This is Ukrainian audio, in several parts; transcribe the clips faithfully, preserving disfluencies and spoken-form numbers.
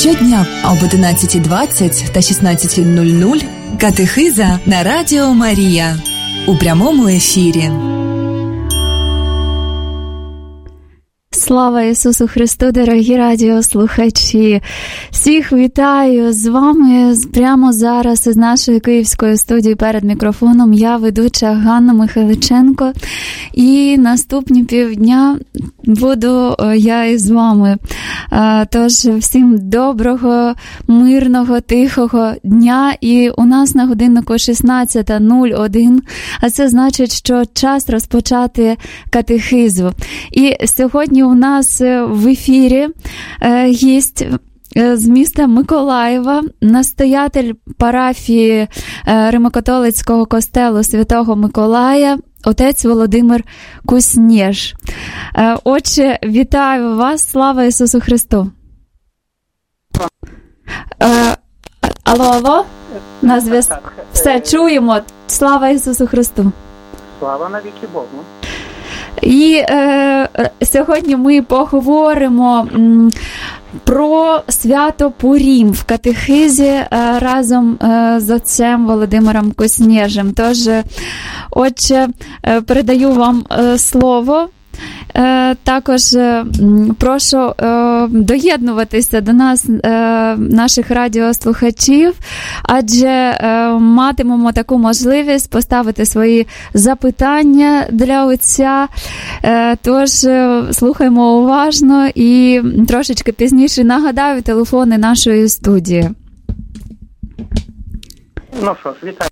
Щодня об одинадцятій двадцять та шістнадцятій нуль нуль катехиза на Радіо Марія у прямому ефірі. Слава Ісусу Христу, дорогі радіослухачі! Всіх вітаю з вами прямо зараз із нашої київської студії перед мікрофоном. Я ведуча Ганна Михайличенко. І наступні півдня буду я із вами. Тож всім доброго, мирного, тихого дня. І у нас на годиннику шістнадцята нуль один, а це значить, що час розпочати катехизу. І сьогодні у нас в ефірі гість з міста Миколаєва, настоятель парафії Римо-католицького костелу Святого Миколая, отець Володимир Куснєж. Отче, вітаю вас, слава Ісусу Христу! Алло, алло, на зв'язку. Все, чуємо, слава Ісусу Христу! Слава навіки Богу! І е, сьогодні ми поговоримо м, про свято Пурім в катехизі е, разом е, з отцем Володимиром Куснєжем. Тож, отче, е, передаю вам е, слово. Е, також е, прошу е, доєднуватися до нас, е, наших радіослухачів, адже е, матимемо таку можливість поставити свої запитання для отця. Е, тож е, слухаємо уважно і трошечки пізніше нагадаю телефони нашої студії. Ну що ж, вітаю.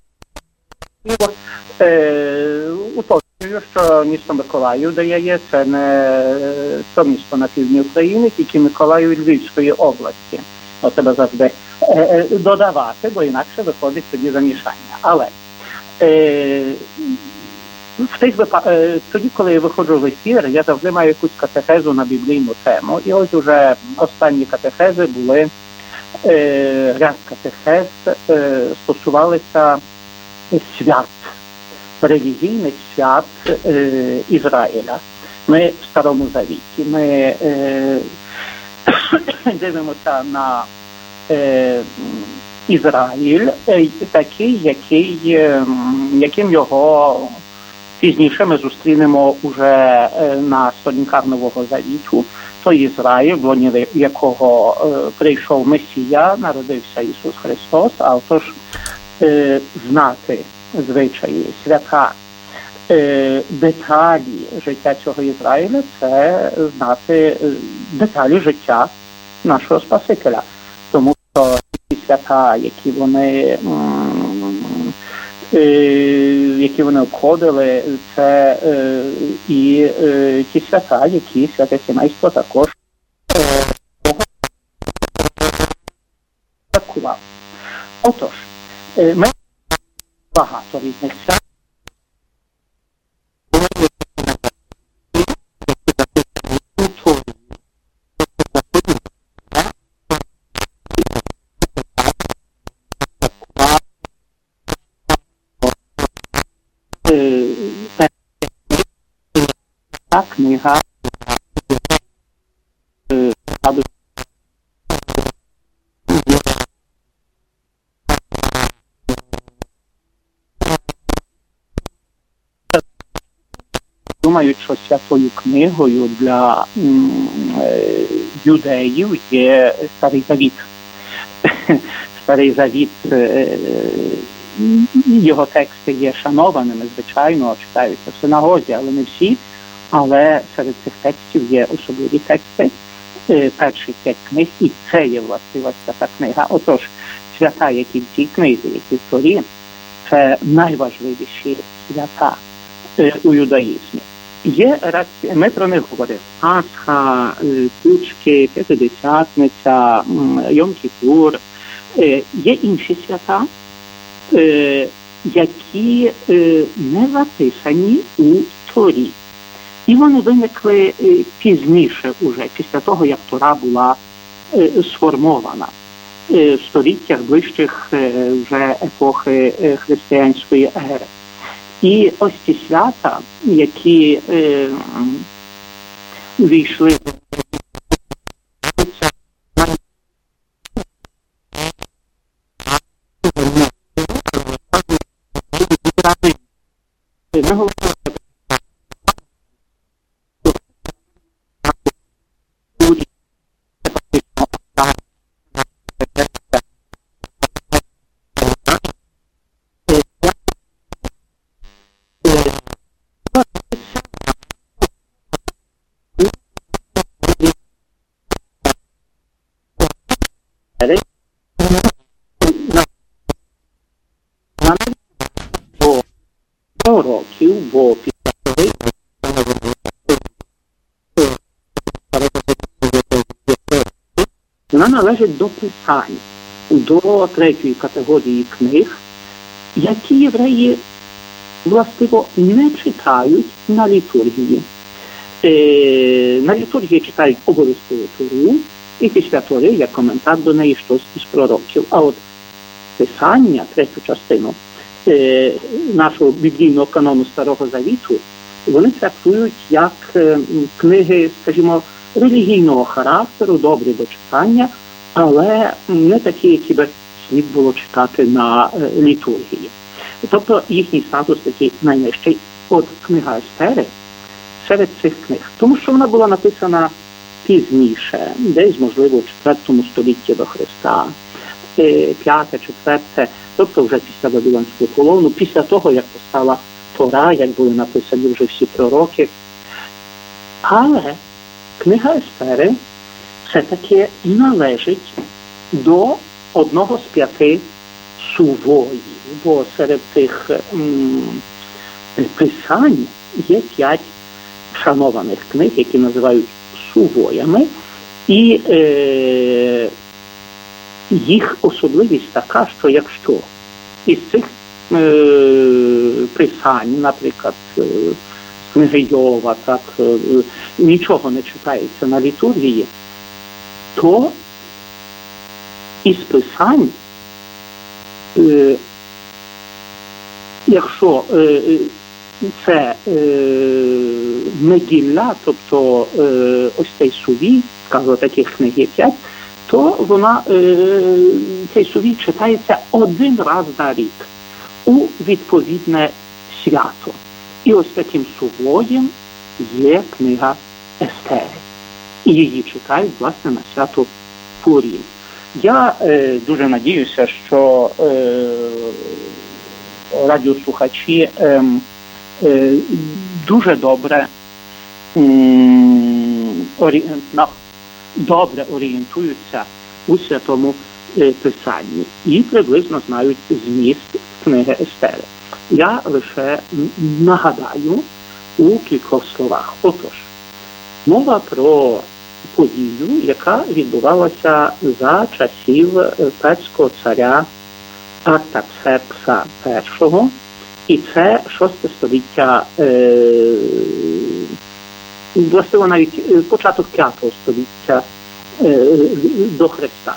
Е, уточнюю, що місто Миколаїв, де я є, це не то місто на півдні України, тільки Миколаїв Львівської області. О, треба завжди е, додавати, бо інакше виходить тоді замішання. Але е, в тих випа... е, тоді, коли я виходжу в ефір, я завжди маю якусь катехезу на біблійну тему. І ось уже останні катехези були, е, ряд катехез е, стосувалися свят, релігійних свят е, Ізраїля. Ми в Старому Завіті. Ми е, дивимося на е, Ізраїль, е, такий, який, е, яким його пізніше ми зустрінемо уже е, на сторінках Нового Завіту. Той Ізраїль, в лоні якого е, прийшов Месія, народився Ісус Христос, а отож е, знати звичаї, свята, е, деталі життя цього Ізраїля – це знати деталі життя нашого Спасителя. Тому що ті свята, які вони, е, які вони обходили, це е, і е, ті свята, які святе сімейство також святкувало. Отож, е, ми багато різних свят. Та книга думають, що святою книгою для м, е, юдеїв є Старий Завіт. Старий Завіт, е, його тексти є шанованими, звичайно, читаються в синагозі, але не всі. Але серед цих текстів є особливі тексти, е, перші п'ять книг, і це є властива свята книга. Отож, свята, які в цій книзі, які в Торі, це найважливіші свята е, у юдаїзмі. Є, ми про них говорили, Пасха, Кучки, П'ятидесятниця, Йом-Кіпур. Є інші свята, які не записані у Торі. І вони виникли пізніше уже, після того, як Тора була сформована. В століттях ближчих вже епохи християнської ери. І ось ці свята, які е, війшли Ми говоримо років, бо вона належить до писань, до третьої категорії книг, які євреї, властиво, не читають на літургії. Е, на літургії читають обов'язково Тору, і після Тори, як коментар до неї, щось із пророків. А от писання, третю частину е, нашого біблійного канону Старого Завіту, вони трактують як е, книги, скажімо, релігійного характеру, добрі до читання, але не такі, які би слід було читати на е, літургії. Тобто їхній статус такий найнижчий. От книга Естери серед цих книг. Тому що вона була написана пізніше, десь, можливо, у четвертому столітті до Христа, п'яте, четверте, тобто вже після Вавилонського полону, після того, як постала Тора, як були написані вже всі пророки. Але книга Естери все-таки належить до одного з п'яти сувоїв, бо серед тих м, писань є п'ять шанованих книг, які називають сувоями, і е, їх особливість така, що якщо із цих е, писань, наприклад, е, з книги Йова, так, е, нічого не читається на літургії, то із писань, е, якщо е, це е, Мегілля, тобто е, ось цей сувій, кажу, таких книг є п'ять, то вона, е, цей сувій читається один раз на рік у відповідне свято. І ось таким сувоєм є книга Естери. І її читають, власне, на свято Пурім. Я е, дуже надіюся, що е, радіослухачі е, е, дуже добре м, орі... добре орієнтуються у святому е, писанні і приблизно знають зміст книги Естери. Я лише нагадаю у кількох словах. Отож, мова про подію, яка відбувалася за часів перського царя Артаксеркса першого, і це шосте століття, е, властиво навіть початок п'ятого століття е, до Христа.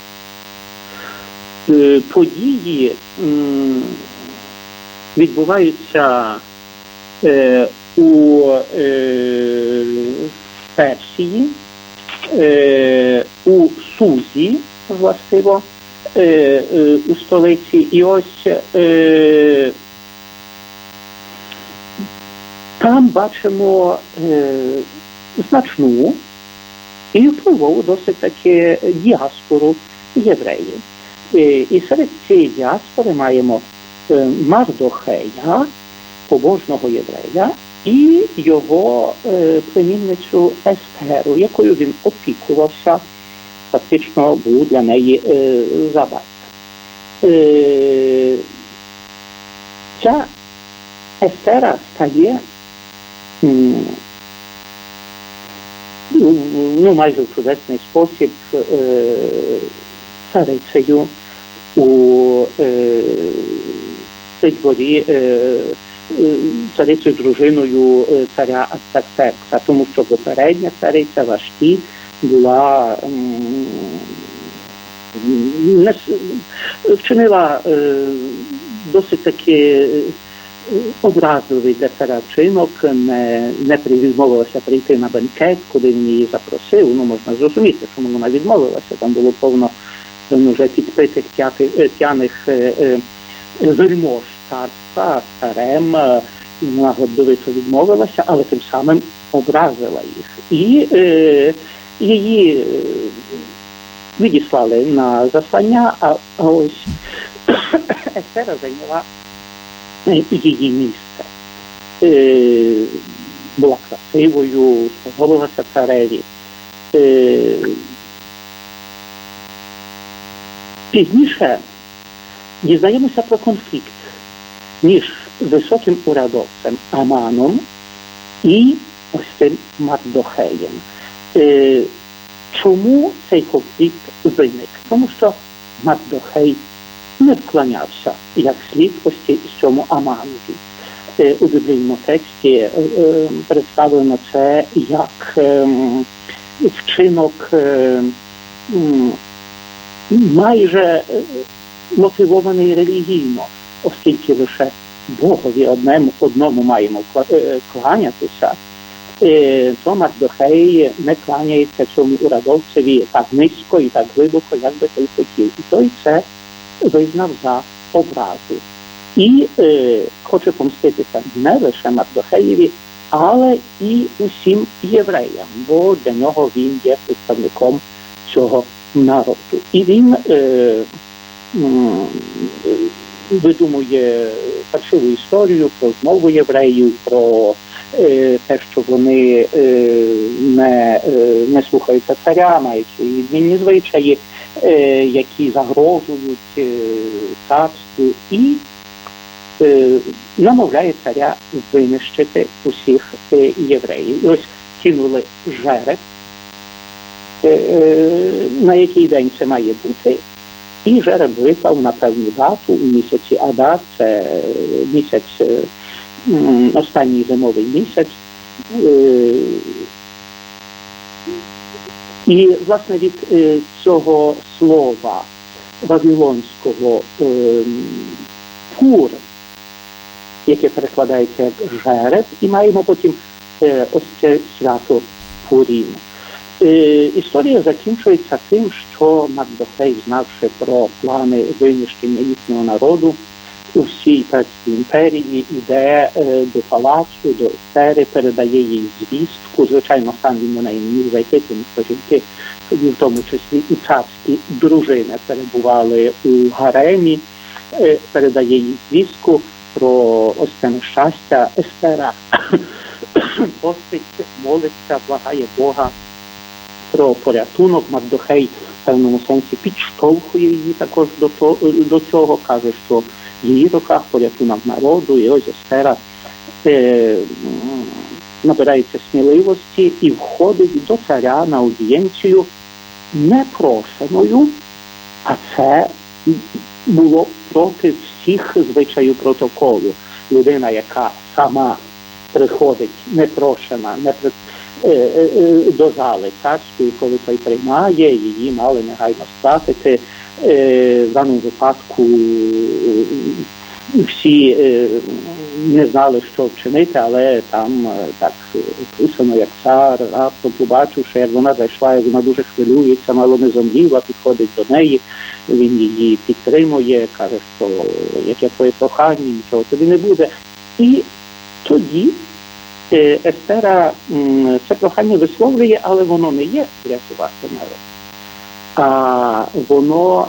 Е, події м, відбуваються е, у е, Персії, е, у Сузі, властиво, е, е, у столиці. І ось е, там бачимо е, значну і впливову досить таки діаспору євреїв. Е, і серед цієї діаспори маємо е, Мардохея, побожного єврея, і його е, племінницю Естеру, якою він опікувався, фактично був для неї е, забат. Е, ця Естера стає м, ну, майже в чудесний спосіб е, царицею у е, цій дворі, е, царицею дружиною царя Артаксеркса, тому що попередня цариця Вашті була не вчинила е, досить таки образливий для царя вчинок, не, не відмовилася прийти на бенкет, куди він її запросив. Ну, можна зрозуміти, чому вона відмовилася. Там було повно вже підпитих п'яних е, е, вельмож царства, царем, вона гордовито відмовилася, але тим самим образила їх. І е, її е, відіслали на заслання, а, а ось Естера зайняла її місце. Е, була красивою, сподобалася цареві. Е, пізніше дізнаємося про конфлікт між високим урядовцем Аманом і ось цим Мардохеєм. Е, чому цей конфлікт виник? Тому що Мардохей не вклонявся як слід ось цьому Аманові. Е, у біблійному тексті е, е, представлено це як е, вчинок е, майже мотивований релігійно, оскільки лише Богові одному, одному маємо кланятися, то Мардохей не кланяється цьому урядовцеві так низько і так глибоко, як би той хотів. І той це визнав за образу. І е, хоче помститися не лише Мардохеєві, але і усім євреям, бо для нього він є представником цього народу. І він е, м, видумує фальшиву історію про змову євреїв, про е, те, що вони е, не, е, не слухаються царя, мають свої відмінні звичаї, е, які загрожують е, царству, і е, намовляє царя винищити усіх е, євреїв. І ось кинули жереб, на який день це має бути, і жереб випав на певну дату у місяці Адар, це місяць, останній зимовий місяць. І, власне, від цього слова вавилонського пур, яке перекладається як жереб, і маємо потім ось це свято Пурім. Історія закінчується тим, що Мардохей, знавши про плани винищення їхнього народу у всій Перській імперії, йде до палацу, до Естери, передає їй звістку. Звичайно, сам він на неї не міг зайти, тому що жінки, тоді в тому числі і царські дружини, перебували у гаремі, передає їй звістку про ось це нещастя. Естера постить, молиться, благає Бога про порятунок. Мардохей в певному сенсі підштовхує її також до, то, до цього, каже, що в її руках порятунок народу, і ось Естера е, набирається сміливості і входить до царя на аудієнцію непрошеною, а це було проти всіх звичаїв протоколу. Людина, яка сама приходить непрошена, не при... до зали царської, коли той приймає, її мали негайно стратити. В даному випадку всі не знали, що вчинити, але там так писано, як цар, раптом побачивши, як вона зайшла, як вона дуже хвилюється, мало не зомліла, підходить до неї, він її підтримує, каже, що яке твоє прохання, нічого тобі не буде. І тоді Естера це прохання висловлює, але воно не є врятувати народ, а воно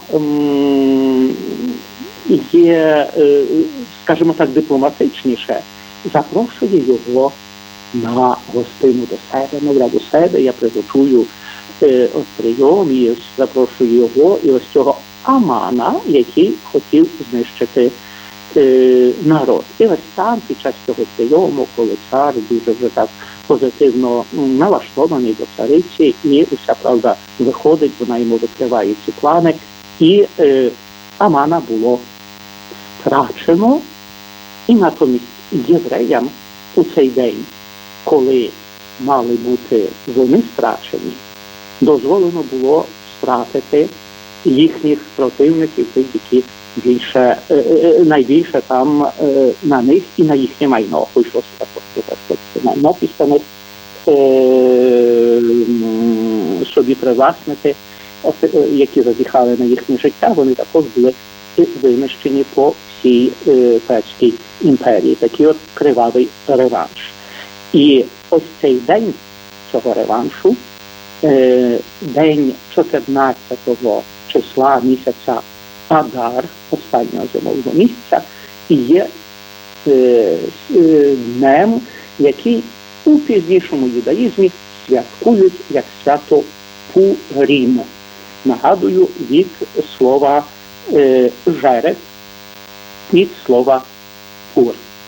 є, скажімо так, дипломатичніше, запрошує його на гостину до себе, мовляв, до себе, я приготую ось прийом, і ось запрошую його, і ось цього Амана, який хотів знищити народ. І ось там, під час цього прийому, коли цар дуже вже так позитивно налаштований до цариці, і уся правда виходить, вона йому викриває ці плани, і е, Амана було страчено, і натомість євреям у цей день, коли мали бути вони страчені, дозволено було стратити їхніх противників, тих, які більше, е, е, найбільше там е, на них і на їхнє майно. Вийшлося також, що майно після них е, собі привласнити, які зазіхали на їхнє життя, вони також були виміщені по всій Перській імперії. Такий от кривавий реванш. І ось цей день цього реваншу, день чотирнадцятого числа місяця Адар, останнього зимового місяця, і є днем, який у пізнішому юдаїзмі святкують як свято Пурім. Нагадую, від слова е, жереб, від слова пур.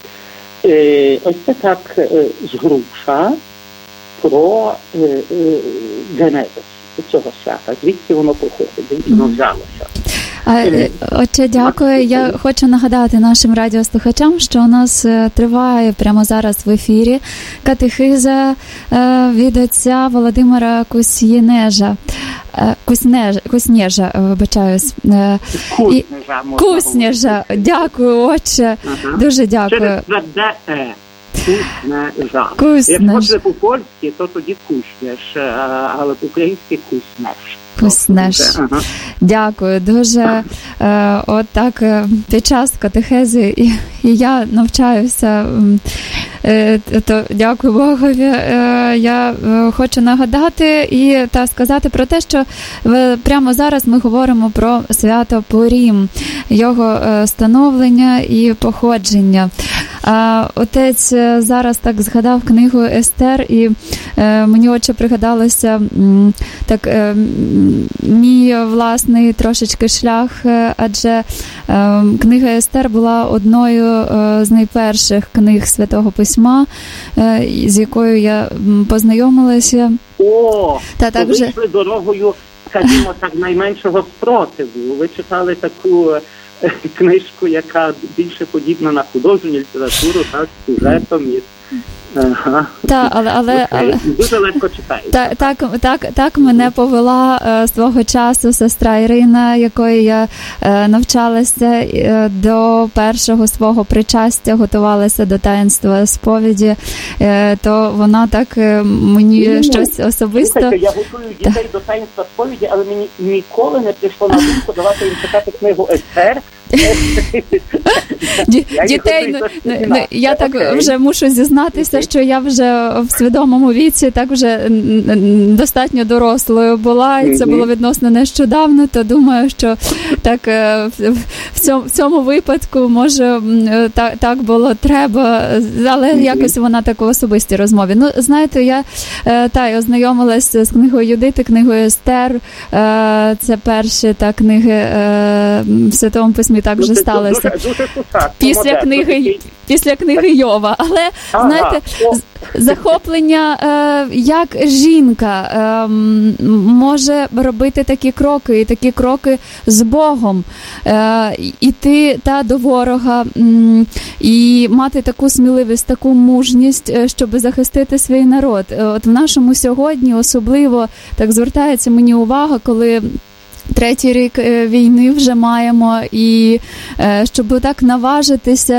Е, ось це так е, згрубша про е, е, генезис цього свята. Звідки воно походить, звідки воно взялося. Отче, дякую. Я хочу нагадати нашим радіослухачам, що у нас триває прямо зараз в ефірі катехиза від отця Володимира Куснєжа. Куснєжа, Куснєжа, вибачаюсь. Куснєжа. Куснєжа. Дякую, отче. Ага. Дуже дякую. Через тверде е. Куснєжа. Якщо хочете по-польськи, то тоді Куснєж, але по-українськи Куснєж. Куснєж. Ага. Дякую. Дуже е, от так під час катехези і, і я навчаюся, е, то дякую Богові. Е, я е, хочу нагадати і та сказати про те, що в, прямо зараз ми говоримо про свято Пурім, його е, становлення і походження. А отець зараз так згадав книгу Естер, і е, мені отче пригадалося м, так е, мій власний трошечки шлях, е, адже е, книга Естер була одною е, з найперших книг Святого Письма, е, з якою я познайомилася. О, Та так ви йшли дорогою, скажімо так, найменшого спротиву. Ви читали таку книжку, яка більше подібна на художню літературу, так, з сюжетом і ага. Так, але, але, але дуже легко читається. Так, так, так, так мене повела е, свого часу сестра Ірина, якої я е, навчалася е, до першого свого причастя, готувалася до таїнства сповіді, е, то вона так е, мені ну, щось особисто... Слухайте, я готую дітей так. до таїнства сповіді, але мені ніколи не прийшло на думку давати їм читати книгу Естер. Дітей, ну, ну, я так okay. вже мушу зізнатися, okay. що я вже в свідомому віці так вже достатньо дорослою була, і це mm-hmm. було відносно нещодавно, то думаю, що так в цьому, в цьому випадку, може, так, так було треба, але mm-hmm. якось вона так у особистій розмові. Ну, знаєте, я та, я ознайомилася з книгою Юдити, книгою Естер, це перші та книги в Святому Письмі так вже сталося. Дуже, дуже сучасно, після модерно, книги, такий... після книги Йова. Але, ага, знаєте, о. захоплення, е, як жінка е, може робити такі кроки, і такі кроки з Богом, е, іти та до ворога, м, і мати таку сміливість, таку мужність, щоб захистити свій народ. От в нашому сьогодні особливо так звертається мені увага, коли третій рік війни вже маємо, і щоб так наважитися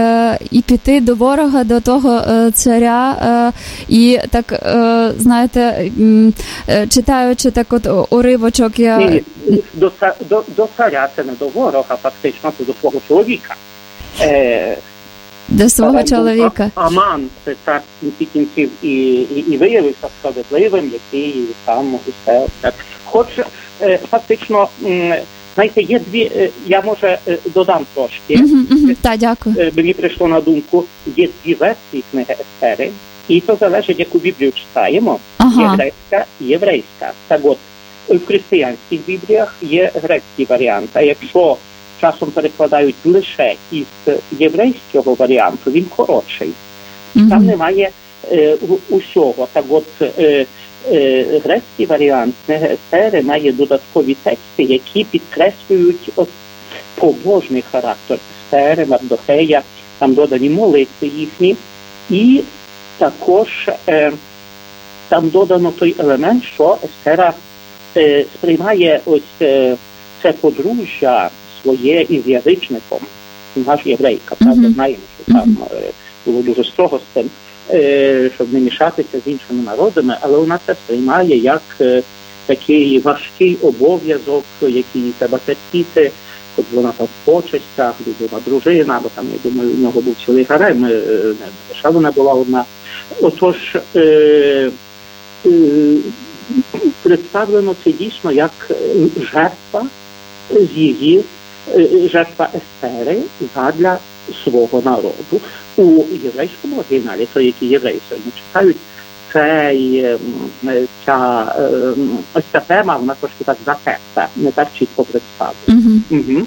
і піти до ворога, до того царя, і так, знаєте, читаючи так от уривочок, я... Ні, ні, до, до, до царя, це не до ворога, фактично, це до свого чоловіка. Е... До свого чоловіка. Аман, це цар в кінців і, і, і виявився справедливим, який там усе так. Хоч е, фактично, м, знаєте, є дві, е, я може е, додам трошки. Uh-huh, uh-huh. Так, дякую. Е, мені прийшло на думку, є дві версії книги Естери, і це залежить, яку Біблію читаємо, ага. єврейська і єврейська. Так от, в християнських Бібліях є грецький варіант, а якщо часом перекладають лише із єврейського варіанту, він коротший. Mm-hmm. Там немає е, усього. Так от е, е, грецький варіант книги Естери має додаткові тексти, які підкреслюють от, побожний характер Естери, Мардохея, там додані молитви їхні. І також е, там додано той елемент, що Естера е, сприймає ось е, це подружжя своє із язичником, наш єврейка, правда, mm-hmm. знаємо, що там mm-hmm. було дуже строго з тим, щоб не мішатися з іншими народами, але вона це сприймає як такий важкий обов'язок, який треба терпіти, хоч вона там в почестях, любима дружина, бо там, я думаю, у нього був цілий гарем, не лише вона була одна. Отож, е, е, представлено це дійсно як жертва з її, жертва Естери задля свого народу. У єврейському оригіналі, то які євреї сьогодні читають, цей, ця, ось ця тема, вона трошки так затерта, не так чітко представлена. Угу. Угу.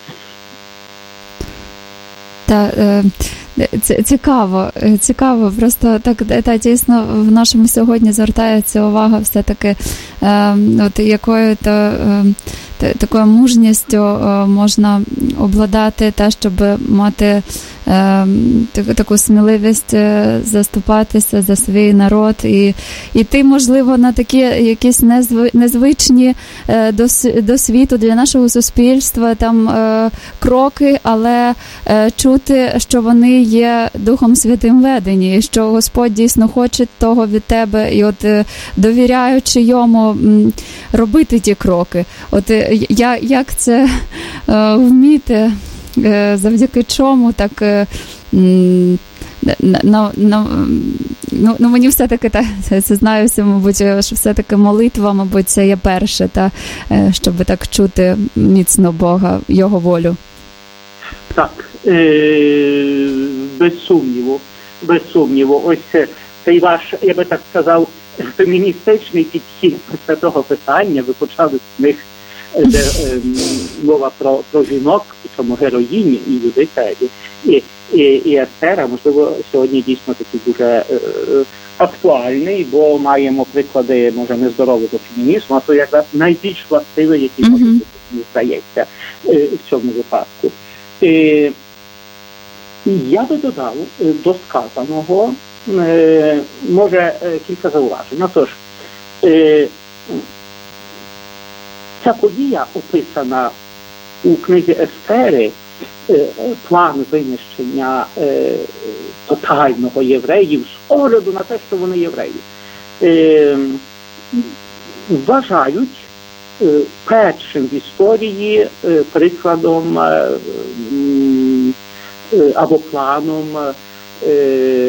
Та, е, цікаво, цікаво, просто так, та, дійсно в нашому сьогодні звертається увага все-таки, е, от якою то е, такою мужністю можна обладати те, щоб мати е, таку сміливість заступатися за свій народ і йти, можливо, на такі якісь незв... незвичні е, до, до світу, для нашого суспільства там е, кроки, але е, чути, що вони є Духом Святим ведені, і що Господь дійсно хоче того від тебе, і от е, довіряючи йому м, робити ті кроки. От Я, як це е, вміти, е, завдяки чому так е, на, на, на, ну, ну мені все-таки так, це, це знаюся, мабуть, що все-таки молитва, мабуть, це є перше, та, е, щоб так чути міцно Бога, Його волю. Так, е, без сумніву, без сумніву. Ось цей ваш, я би так сказав, феміністичний підхід до цього питання, ви почали з них, де е, мова про, про жінок, причому героїні і Юдита, і, і, і Естера, можливо, сьогодні дійсно такий дуже е, актуальний, бо маємо приклади, може, нездорового фемінізму, а то якраз найбільш властивий, який, може, mm-hmm. мені здається, е, в цьому випадку. Е, я би додав до сказаного, е, може, е, кілька зауважень. Отож, е, ця подія, описана у книзі Естери, план винищення е, тотального євреїв з огляду на те, що вони євреї, е, вважають е, першим в історії е, прикладом е, е, або планом е,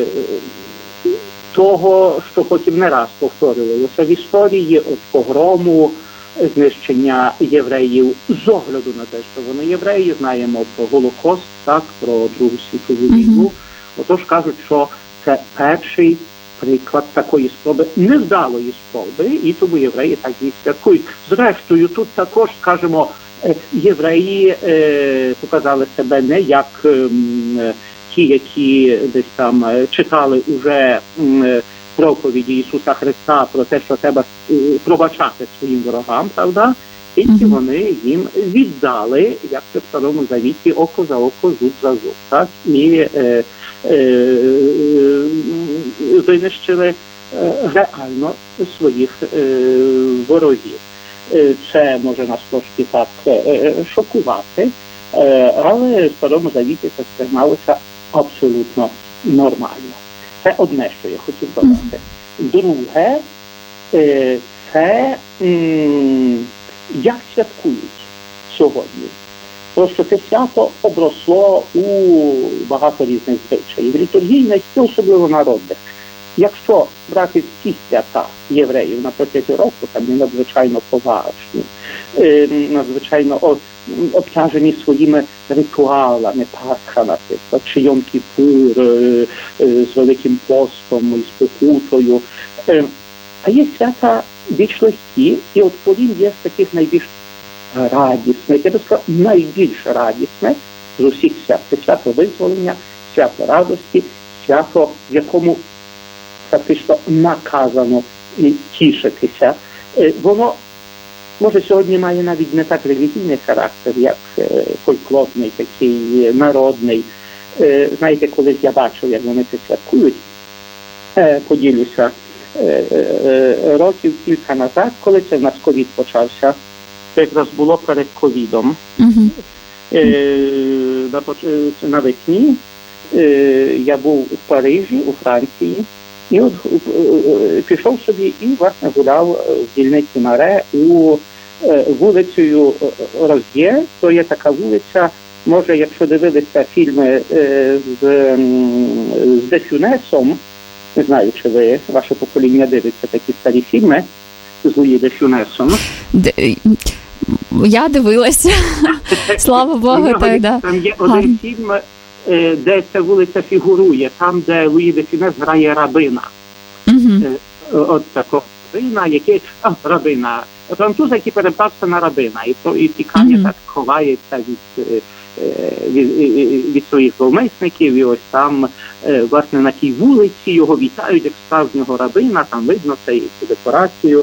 того, що потім не раз повторювалося в історії, от погрому, знищення євреїв з огляду на те, що вони євреї, знаємо про Голокост, так, про Другу світову війну. Mm-hmm. Отож кажуть, що це перший приклад такої спроби, невдалої спроби, і тому євреї так і святкують. Зрештою, тут також, скажімо, євреї е, показали себе не як е, ті, які десь там читали уже е, проповіді Ісуса Христа про те, що треба пробачати своїм ворогам, правда? Тільки mm-hmm. вони їм віддали, як це в Старому Завіті, око за око, зуб за зуб, так? І е, е, винищили е, реально своїх е, ворогів. Це може нас трошки так е, шокувати, е, але в Старому Завіті це сприймалося абсолютно нормально. Це одне, що я хотів додати. Друге, це як святкують сьогодні. Тому що це свято обросло у багато різних звичаїв, літургійних і особливо народних. Якщо брати всі свята євреїв на протязі року, там є надзвичайно поважні, надзвичайно обтяжені своїми ритуалами, Пасха, наприклад, чи Йом-Кіпур з Великим постом і з покутою. А є свята більш легкі, і от Пурім є з таких найбільш радісних, я би сказав, найбільш радісне з усіх свят. Це свято визволення, свято радості, свято, в якому фактично наказано тішитися. Воно, може, сьогодні має навіть не так релігійний характер, як фольклорний, такий народний. Знаєте, колись я бачив, як вони це святкують, поділюся, років кілька назад, коли це в нас ковід почався, це якраз було перед ковідом, mm-hmm. навесні, я був у Парижі, у Франції, і от пішов собі і, власне, гуляв в дільниці Маре у вулицею Роз'є, то є така вулиця, може, якщо дивилися фільми з, з Де Фюнесом, не знаю, чи ви, ваше покоління дивиться такі старі фільми з Луї Де Фюнесом. Я дивилася, слава Богу, так, да. Там є один фільм, де ця вулиця фігурує, там, де Луї Де Фюнес грає рабина. Угу. От такого рабина, який, а, рабина, француз, який перебрався на рабина, і, і тікає, угу. так ховається від, від, від своїх зловмисників, і ось там, власне, на тій вулиці його вітають як справжнього рабина, там видно цей, цю декорацію.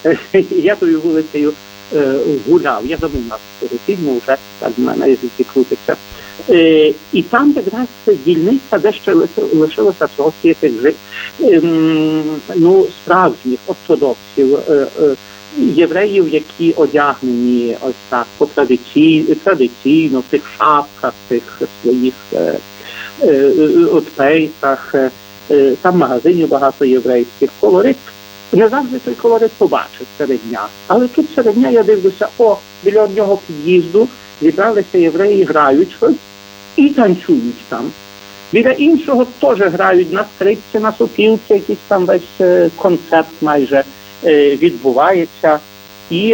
Я тою вулицею гуляв, я забув нас цього фільму, вже так на язиці крутиться. Е, і там якраз дільниця, де ще лишилося трохи тих е, ну, справжніх ортодоксів, е, е, євреїв, які одягнені ось так по традиційно, традиційно в тих шапках, цих своїх е, е, от пейсах, е, там магазинів багато єврейських, колорит. Не завжди той колорит побачив серед дня. Але тут серед дня я дивлюся, о, біля одного під'їзду зібралися євреї, грають щось і танцюють там. Біля іншого теж грають на скрипці, на сопілці, якийсь там весь концерт майже е, відбувається. І,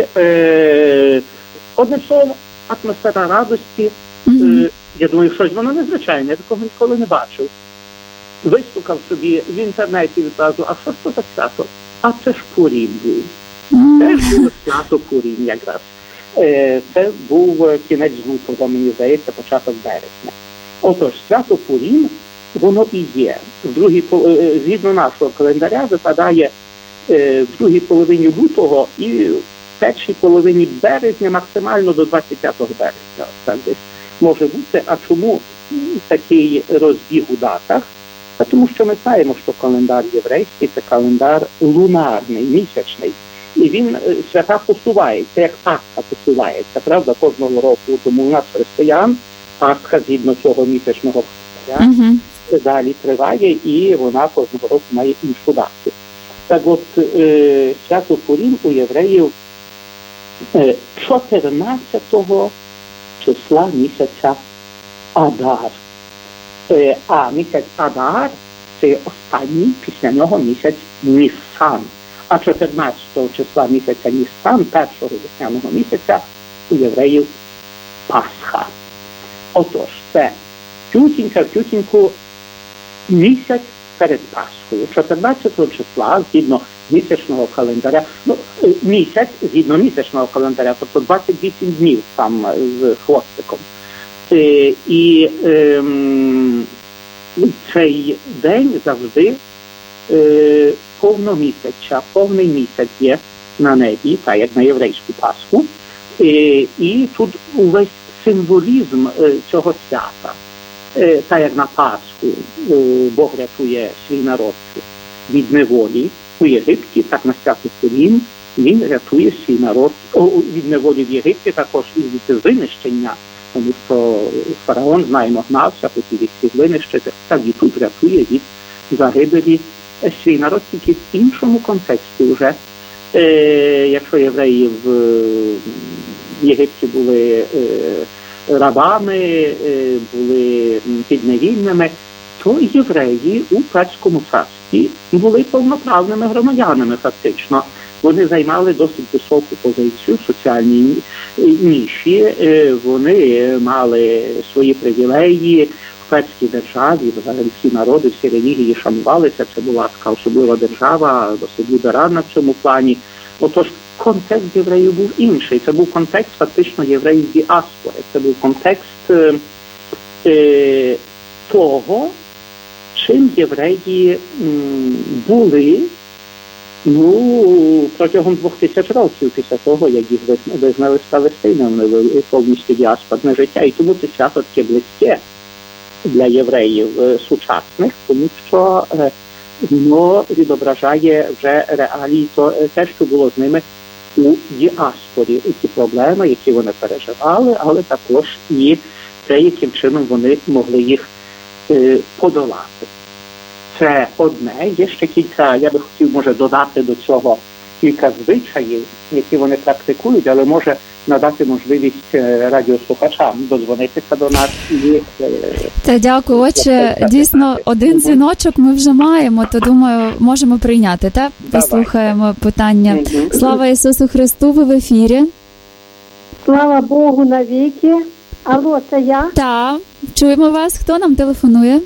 е, одним словом, атмосфера радості, е, я думаю, щось воно незвичайне, я такого ніколи не бачив. Вистукав собі в інтернеті відразу, а що ж це за свято? А це ж Пурім був. Це ж було свято Пурім якраз. Це був кінець лютого, мені здається, початок березня. Отож, свято Пурім, воно і є. В другій, згідно нашого календаря, випадає в другій половині лютого і в першій половині березня, максимально до двадцять п'ятого березня. Так десь може бути. А чому такий розбіг у датах? А тому що ми знаємо, що календар єврейський – це календар лунарний, місячний. І він, свята посувається, як Пасха посувається, правда, кожного року. Тому у нас християн Пасха, згідно цього місячного календаря, uh-huh. далі триває, і вона кожного року має іншу дату. Так от, е, свято Пурім у євреїв е, чотирнадцятого числа місяця Адар. А місяць Адар – це останній після нього місяць Нісан. А чотирнадцятого числа місяця Нісан, першого весняного місяця, у євреїв Пасха. Отож, це тютінька-тютіньку місяць перед Пасхою. чотирнадцятого числа, згідно місячного календаря, ну, місяць, згідно місячного календаря, тобто двадцять вісім днів там з хвостиком. Е, і е, цей день завжди е, повномісяча, повний місяць є на небі, так як на єврейську Пасху. Е, і тут увесь символізм е, цього свята. Е, так як на Пасху е, Бог рятує свій народ від неволі у Єгипті, так на свято Пурім він рятує свій народ о, від неволі в Єгипті, також і від винищення. Тому що фараон, знаємо, гнався, хотів їх всіх винищити, так і тут рятує від загибелі свій народ, тільки в іншому контексті вже. Е, якщо євреї в, в Єгипті були е, рабами, е, були підневільними, то євреї у Перському царстві були повноправними громадянами фактично. Вони займали досить високу позицію в соціальній ніші, вони мали свої привілеї в перській державі, взагалі всі народи, всі релігії шанувалися, це була така особлива держава, досить ліберальна в цьому плані. Отож, контекст євреїв був інший, це був контекст фактично євреїв діаспори, це був контекст е, того, чим євреї м, були, ну, протягом двох тисяч років після того, як їх визнали з Палестиною, повністю діаспорне життя. І тому це свято таке близьке для євреїв сучасних, тому що воно відображає вже реалії, то, те, що було з ними у діаспорі, ті проблеми, які вони переживали, але також і те, яким чином вони могли їх е, подолати. Це одне. Є ще кілька, я би хотів, може, додати до цього кілька звичаїв, які вони практикують, але може надати можливість радіослухачам дозвонитися до нас. І, Та дякую, отче. Дійсно, один дзвіночок ми вже маємо, то, думаю, можемо прийняти, так? Послухаємо питання. Слава Ісусу Христу, ви в ефірі. Слава Богу навіки. Алло, це я? Так, чуємо вас. Хто нам телефонує?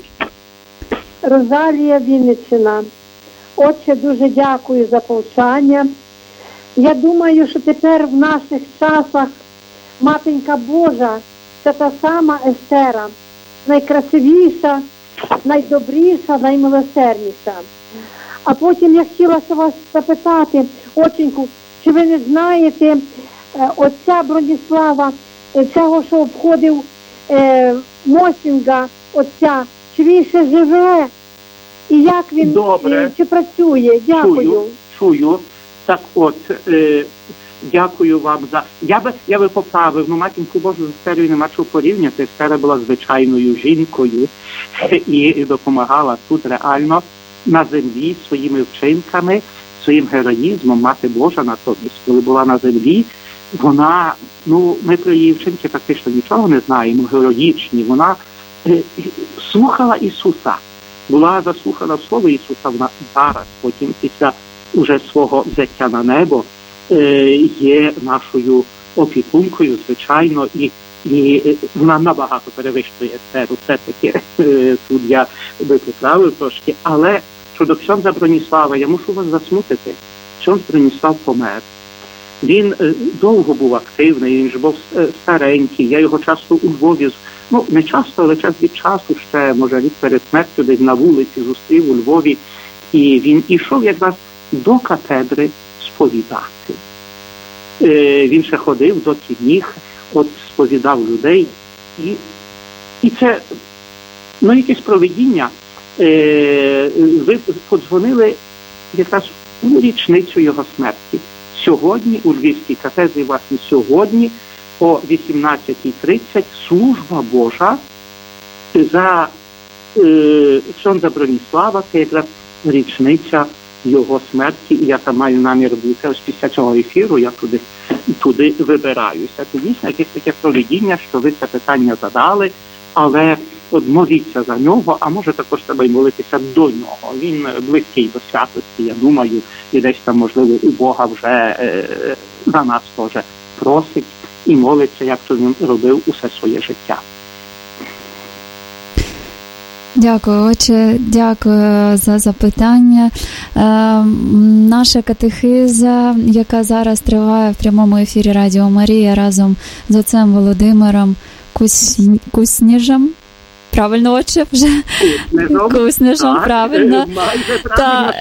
Розалія, Вінниччина. Отче, дуже дякую за повчання. Я думаю, що тепер в наших часах Матінка Божа – це та сама Естера, найкрасивіша, найдобріша, наймилосердніша. А потім я хотілася вас запитати, отченьку, чи ви не знаєте отця Броніслава, цього, що обходив е, Мосінга, отця, чи він ще живе? І як він, Добре. чи працює? Дякую. Чую, чую. Так от, е, дякую вам за... Я би, я би поправив, ну, Матінку Божу з Естерою нема чого порівняти. Естера була звичайною жінкою і, і допомагала тут реально на землі своїми вчинками, своїм героїзмом. Мати Божа натомість, коли була на землі, вона, ну, ми про її вчинки практично нічого не знаємо, героїчні. Вона е, слухала Ісуса, була заслухана в Слово Ісуса. Вона зараз, потім після уже свого взяття на небо, е, є нашою опікункою, звичайно, і, і вона набагато перевищує Естеру. Все-таки е, тут я би поправив трошки. Але щодо ксьондза Броніслава, я мушу вас засмутити. Ксьондз Броніслав помер. Він е, довго був активний, він ж був старенький, я його часто у Львові, ну не часто, але час від часу ще, може рік перед смертю, десь на вулиці зустрів у Львові, і він ішов якраз до катедри сповідати. Е, він ще ходив, доки міг, от сповідав людей, і, і це, ну, якесь провидіння. Е, ви подзвонили якраз у річницю його смерті. Сьогодні у Львівській катедрі, власне, сьогодні о вісімнадцятій тридцять служба Божа за е, ксьондза Броніслава, це якраз річниця його смерті, і я там маю намір бути. Ось після цього ефіру я туди, туди вибираюся. Це дійсно якесь таке провидіння, що ви це питання задали, але от моліться за нього, а може також треба й молитися до нього. Він близький до святості, я думаю, і десь там, можливо, у Бога вже е, за нас теж просить і молиться, як то він робив усе своє життя. Дякую, отче, дякую за запитання. Е, наша катехиза, яка зараз триває в прямому ефірі Радіо Марія разом з отцем Володимиром Кусні... Кусніжем. Правильно, отче, вже Куснежом, правильно. Та,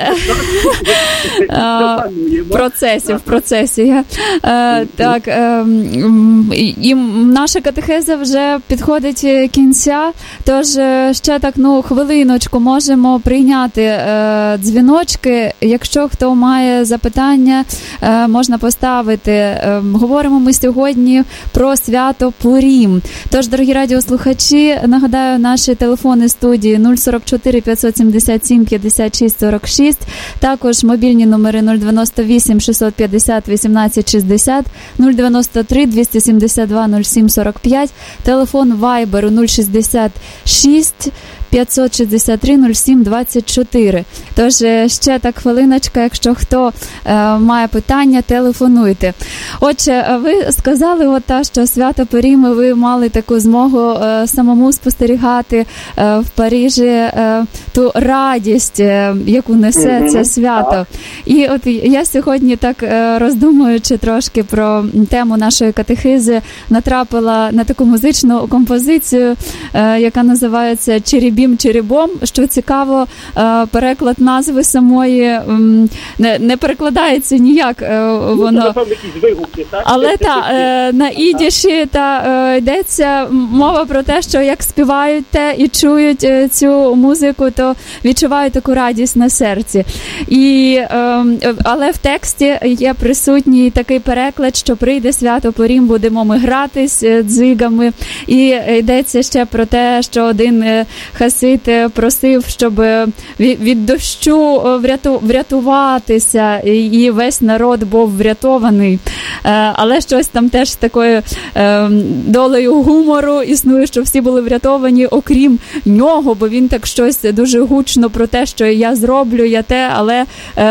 в процесі, в процесі. Так, і наша катехеза вже підходить кінця, тож ще так, ну, хвилиночку можемо прийняти дзвіночки. Якщо хто має запитання, можна поставити. Говоримо ми сьогодні про свято Пурім. Тож, дорогі радіослухачі, нагадаю, наші телефони студії нуль сорок чотири п'ятсот сімдесят сім п'ятдесят шість сорок шість, також мобільні номери нуль дев'яносто вісім шістсот п'ятдесят вісімнадцять шістдесят, нуль дев'яносто три двісті сімдесят два нуль сім сорок п'ять, телефон Вайберу нуль шістдесят шість п'ятсот шістдесят три нуль сім двадцять чотири. Тож ще так хвилиночка, якщо хто е, має питання, телефонуйте. Отже, ви сказали, от та, що свято Пуріми ви мали таку змогу е, самому спостерігати е, в Парижі е, ту радість, е, яку несе mm-hmm. це свято. І от я сьогодні так е, роздумуючи трошки про тему нашої катехизи, натрапила на таку музичну композицію, е, яка називається «Черебім-черебом», що цікаво, е, переклад назви самої е, не, не перекладається ніяк е, воно. Але та, е, на ідіші та, е, йдеться мова про те, що як співають те і чують е, цю музику, то відчувають таку радість на серці. І, е, але в тексті є присутній такий переклад, що прийде свято Пурім, будемо ми гратись дзигами. І йдеться ще про те, що один хазяїн Духа Світи просив, щоб від дощу врятуватися, і весь народ був врятований. Але щось там теж такою долею гумору існує, що всі були врятовані, окрім нього, бо він так щось дуже гучно про те, що я зроблю, я те, але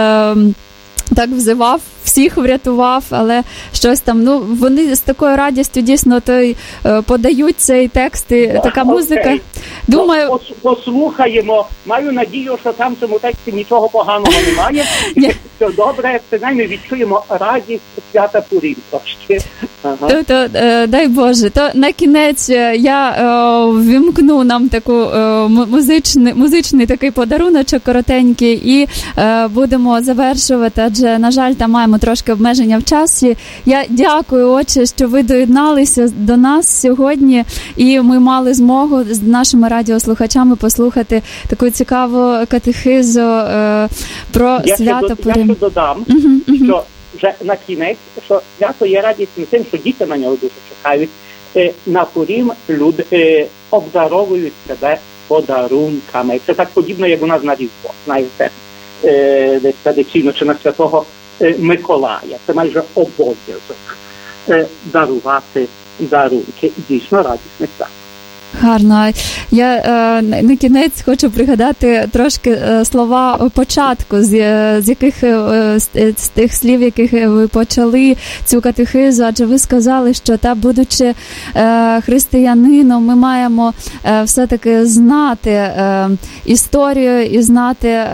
так взивав, всіх врятував, але щось там, ну, вони з такою радістю дійсно той, е, подають цей текст, і така музика. Окей. Думаю... Послухаємо, маю надію, що там в цьому тексті нічого поганого немає. Все добре, принаймні відчуємо радість свята Пурім трошки. Ага. То, то, е, дай Боже, то на кінець я е, ввімкну нам таку е, музичний, музичний такий подаруночок коротенький, і е, будемо завершувати, адже, на жаль, там маємо трошки обмеження в часі. Я дякую, Отче, що ви доєдналися до нас сьогодні, і ми мали змогу з нашими радіослухачами послухати таку цікаву катехизу е, про я свято Пурим. Я ще додам, угу, угу. що вже на кінець, що свято є радісним тим, що діти на нього дуже чекають. Е, на Пурим люди е, обдаровують себе подарунками. Це так подібно, як у нас на Різдво, знаєте, е, десь традиційно, чи на Святого Миколая. Це майже обов'язок е, дарувати дарунки. Дійсно радісне свято. Гарно. Я е, на кінець хочу пригадати трошки е, слова початку, з, з яких е, з, з тих слів, яких ви почали цю катехизу, адже ви сказали, що та, будучи е, християнином, ми маємо е, все-таки знати е, історію і знати е,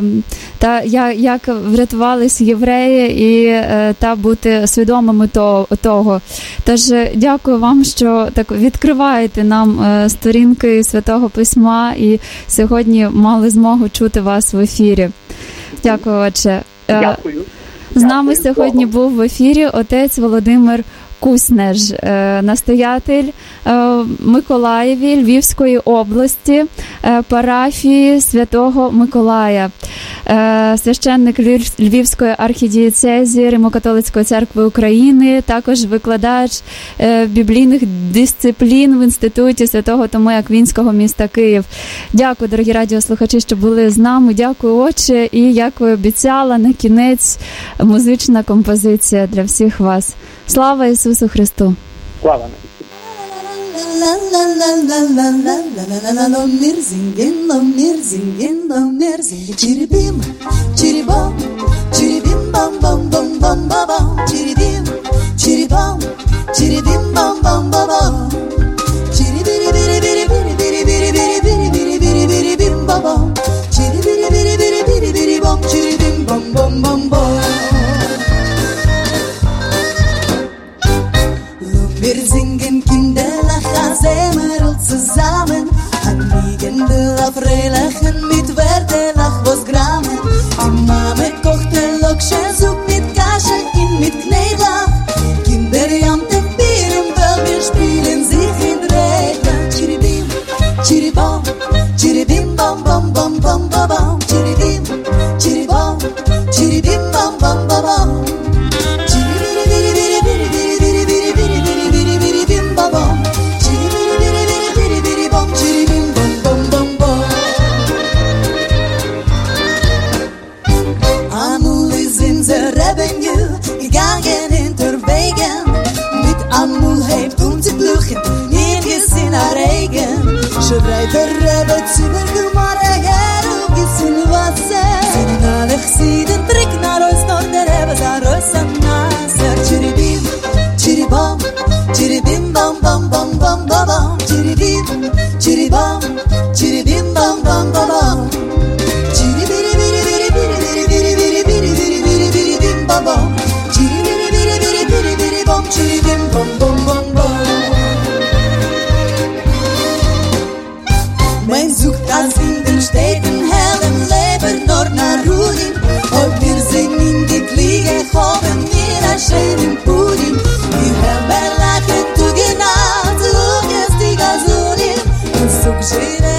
та як, як врятувались євреї, і е, та бути свідомими того, того. Тож дякую вам, що так відкриваєте нам сторінки Святого Письма, і сьогодні мали змогу чути вас в ефірі. Дякую, Отче. Дякую. З нами Дякую. Сьогодні був в ефірі отець Володимир Куснеж, настоятель Миколаєві Львівської області, парафії Святого Миколая, священник Львівської архідієцезії Римо-католицької церкви України, також викладач біблійних дисциплін в Інституті Святого Томи Аквінського міста Київ. Дякую, дорогі радіослухачі, що були з нами. Дякую, Отче, і, як ви обіцяла, на кінець музична композиція для всіх вас. Слава Ісусу Христу! Слава Wir singen Kinderlacher zusammen, hat liegende Laufrelachen mit Werdelach was Grammen. Die Mame kochte Lokschen Sup mit Kasche in mit Knedlach. Kinder jamten Bier im Bell, wir spielen sich in Regler. Chiribim, chiribom, chiribim, bam, bam, bam, bam, bam, bam. Chiribim, chiribom, chiribim, bam, bam, bam, bam. Gegangen hinter Wegen, mit Amul hebt um zu bluchen, nirgends in der Regen. Schon breit der Rebbe Zimmer, Gumare, her, und gissen Wasser. Sind alle Chsiden, Trick nach Reus, noch der Rebbe, da Reus am Nasser. Chiribim, chiribam, chiribim, bam, bam, bam, bam, bam, bam. Chiribim, chiribam, chiribim, bam, bam, bam, bam. Chiribiribiribiribiribiribiribiribiribiribiribiribim, bam, bam. Chiribim, bom, bom, bom, bom. Man sucht als in den Städten hellen Leben nur nach Ruhe. Und wir sind in die Kliege, haben wir ein schönen Pudim. Die Hemmer lachen, du genau, du gehst die Gasurin. Und so geschehen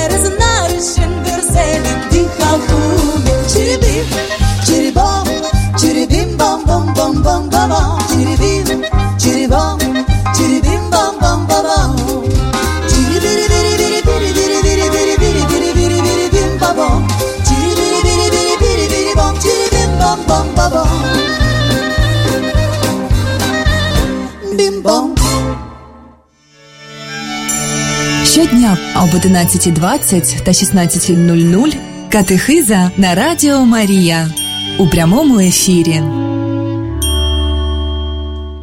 bim-bom. Щодня об одинадцятій двадцять та шістнадцятій нуль нуль катехиза на Радіо Марія у прямому ефірі.